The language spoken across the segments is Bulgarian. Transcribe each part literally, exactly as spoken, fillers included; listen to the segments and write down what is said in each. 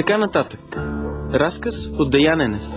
така нататък. Разказ от Деян Енев.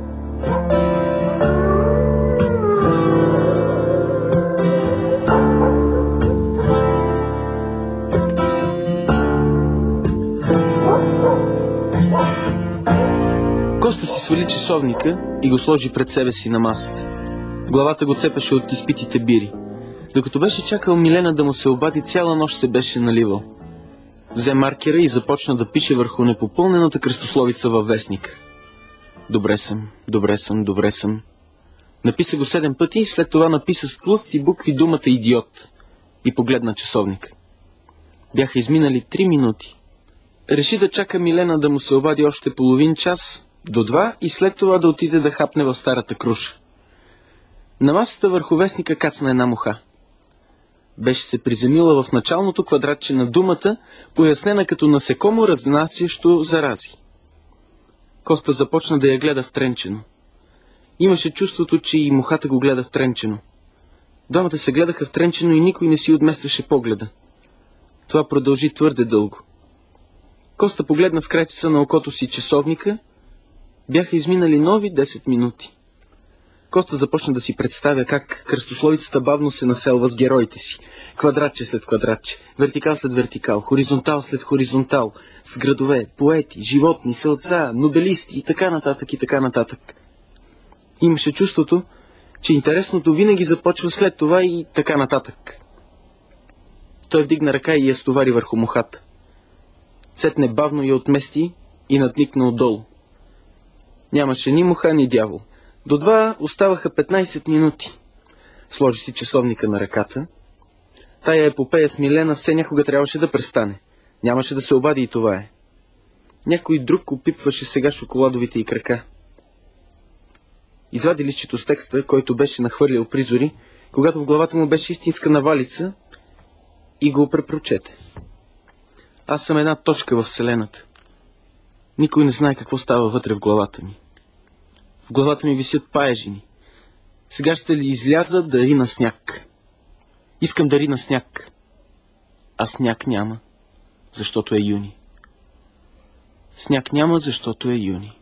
Коста си свали часовника и го сложи пред себе си на масата. В главата го цепеше от изпитите бири. Докато беше чакал Милена да му се обади, цяла нощ се беше наливал. Взе маркера и започна да пише върху непопълнената кръстословица във вестник. Добре съм, добре съм, добре съм. Написа го седем пъти и след това написа с тлъсти букви думата идиот и погледна часовник. Бяха изминали три минути. Реши да чака Милена да му се обади още половин час до два и след това да отиде да хапне в старата круша. На масата върху вестника кацна една муха. Беше се приземила в началното квадратче на думата, пояснена като насекомо разнасящо зарази. Коста започна да я гледа втренчено. Имаше чувството, че и мухата го гледа втренчено. Двамата се гледаха втренчено и никой не си отместваше погледа. Това продължи твърде дълго. Коста погледна с крайчеца на окото си часовника. Бяха изминали нови десет минути. Коста започна да си представя как кръстословицата бавно се населва с героите си. Квадратче след квадратче, вертикал след вертикал, хоризонтал след хоризонтал, с градове, поети, животни, селца, нобелисти и така нататък и така нататък. Имаше чувството, че интересното винаги започва след това и така нататък. Той вдигна ръка и я стовари върху мухата. Цетне бавно я отмести и надникна отдолу. Нямаше ни муха, ни дявол. До два оставаха петнайсет минути. Сложи си часовника на ръката. Тая епопея с Милена все някога трябваше да престане. Нямаше да се обади и това е. Някой друг опипваше сега шоколадовите й крака. Извади листчето с текста, който беше нахвърлял призори, когато в главата му беше истинска навалица, и го препрочете. Аз съм една точка във Вселената. Никой не знае какво става вътре в главата ми. В главата ми висят паежини. Сега ще ли изляза да рина сняг? Искам да рина сняг. А сняг няма, защото е юни. Сняг няма, защото е юни.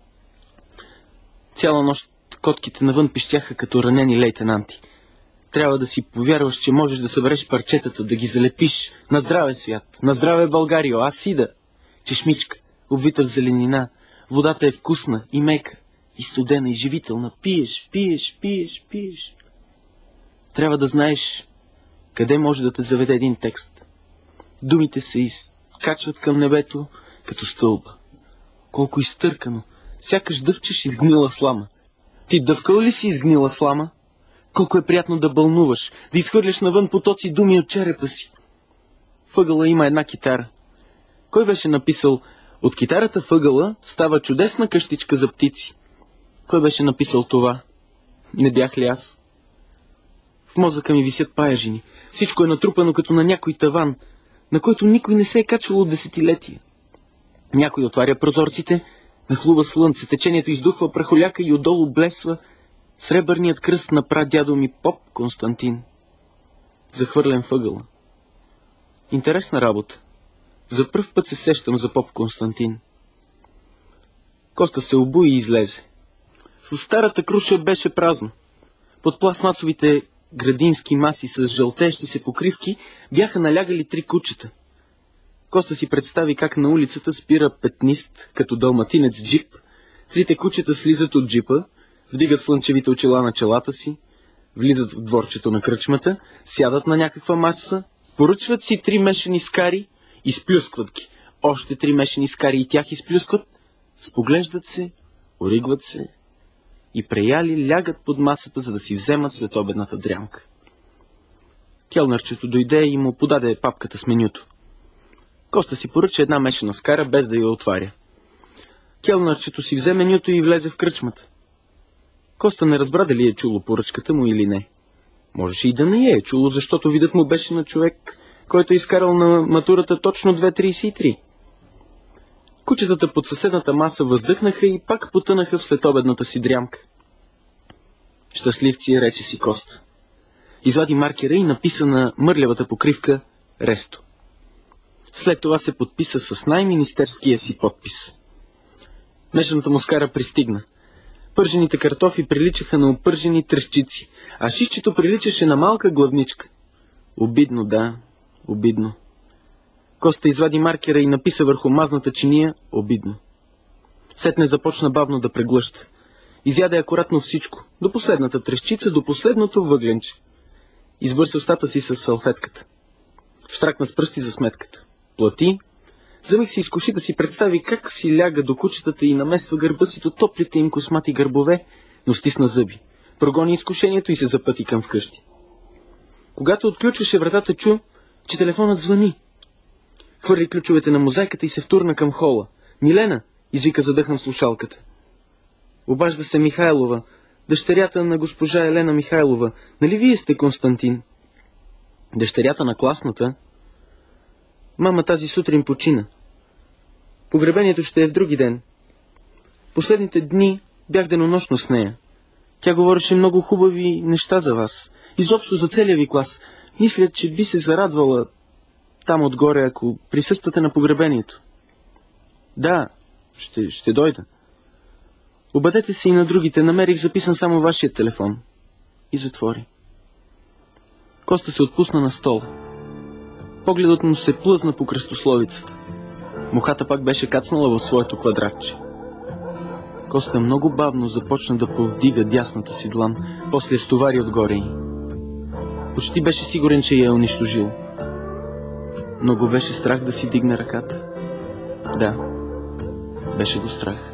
Цяла нощ котките навън пищяха като ранени лейтенанти. Трябва да си повярваш, че можеш да събереш парчетата, да ги залепиш. На здраве, свят! На здраве, Българио! Аз ида! Чешмичка, обвита в зеленина. Водата е вкусна и мека, и студена, и живителна. Пиеш, пиеш, пиеш, пиеш. Трябва да знаеш къде може да те заведе един текст. Думите се изкачват към небето като стълба. Колко изтъркано, сякаш дъвчеш изгнила слама. Ти дъвкал ли си изгнила слама? Колко е приятно да бълнуваш, да изхвърляш навън потоци думи от черепа си. Въгъла има една китара. Кой беше написал: от китарата въгъла става чудесна къщичка за птици? Кой беше написал това? Не бях ли аз? В мозъка ми висят паежини. Всичко е натрупано като на някой таван, на който никой не се е качвал от десетилетия. Някой отваря прозорците, нахлува слънце, течението издухва прахоляка и отдолу блесва сребърният кръст на прадядо ми поп Константин. Захвърлен въгъла. Интересна работа. За пръв път се сещам за поп Константин. Коста се обуи и излезе. В старата круша беше празно. Под пластмасовите градински маси с жълтещи се покривки бяха налягали три кучета. Коста си представи как на улицата спира петнист, като далматинец джип. Трите кучета слизат от джипа, вдигат слънчевите очила на челата си, влизат в дворчето на кръчмата, сядат на някаква маса, поръчват си три мешани скари, изплюскват ги. Още три мешани скари и тях изплюскват, споглеждат се, оригват се и преяли лягат под масата, за да си вземат след обедната дрямка. Келнърчето дойде и му подаде папката с менюто. Коста си поръча една мешана скара, без да я отваря. Келнърчето си взе менюто и влезе в кръчмата. Коста не разбра дали е чуло поръчката му или не. Можеше и да не е чуло, защото видът му беше на човек, който е изкарал на матурата точно две трийсет и три. Кучетата под съседната маса въздъхнаха и пак потънаха в следобедната си дрямка. Щастливци, рече си Коста. Извади маркера и написа на мърлявата покривка Ресто. След това се подписа с най-министерския си подпис. Мешаната мускара пристигна. Пържените картофи приличаха на опържени тръщици, а шишчето приличаше на малка главничка. Обидно, да, обидно. Коста извади маркера и написа върху мазната чиния обидно. Сетне започна бавно да преглъща. Изяде акуратно всичко, до последната трещица, до последното въгленче. Избърса устата си с салфетката. Щракна с пръсти за сметката. Плати. За миг се изкуши да си представи как си ляга до кучетата и намества гърба си до топлите им космати гърбове, но стисна зъби. Прогони изкушението и се запъти към вкъщи. Когато отключваше вратата, чу, че телефонът звъни. Хвърли ключовете на мозайката и се втурна към хола. Милена, извика задъхан слушалката. Обажда се Михайлова, дъщерята на госпожа Елена Михайлова. Нали вие сте Константин? Дъщерята на класната? Мама тази сутрин почина. Погребението ще е в други ден. Последните дни бях денонощно с нея. Тя говореше много хубави неща за вас. Изобщо за целия ви клас. Мисля, че би се зарадвала там отгоре, ако присъствате на погребението. Да, ще, ще дойда. Обадете се и на другите. Намерих записан само вашия телефон. И затвори. Коста се отпусна на стола. Погледът му се плъзна по кръстословицата. Мухата пак беше кацнала в своето квадратче. Коста много бавно започна да повдига дясната си длан, после стовари отгоре й. Почти беше сигурен, че я е унищожил. Но го беше страх да си дигне ръката. Да, беше до страх.